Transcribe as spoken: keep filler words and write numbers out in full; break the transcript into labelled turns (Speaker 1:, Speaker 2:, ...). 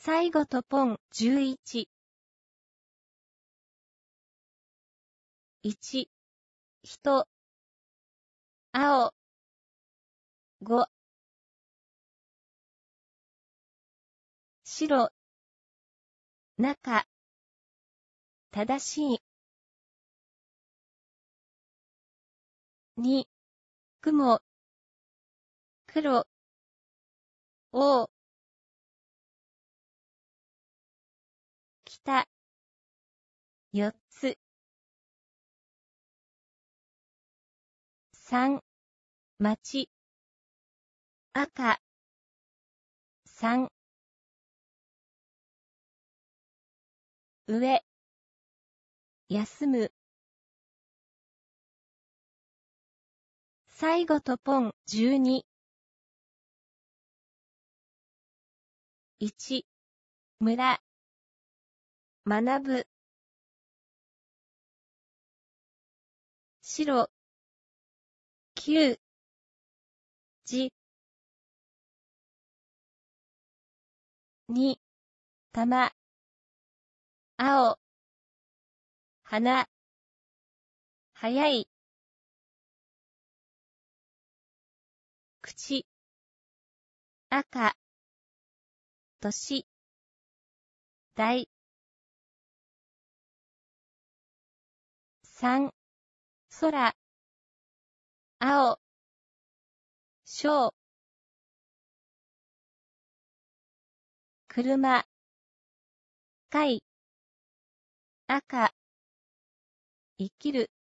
Speaker 1: 最後とポンじゅういち。いち、人、青、ご、白、中、正しい。に、雲、黒、青、北、よっつ。さん、町、赤、さん、上、休む。最後とポンじゅうに。いち、村、学ぶ。白、きゅう、じ、に、玉、青、花、早い。口、赤、年、大。さん、空、青、小、車、貝、赤、生きる。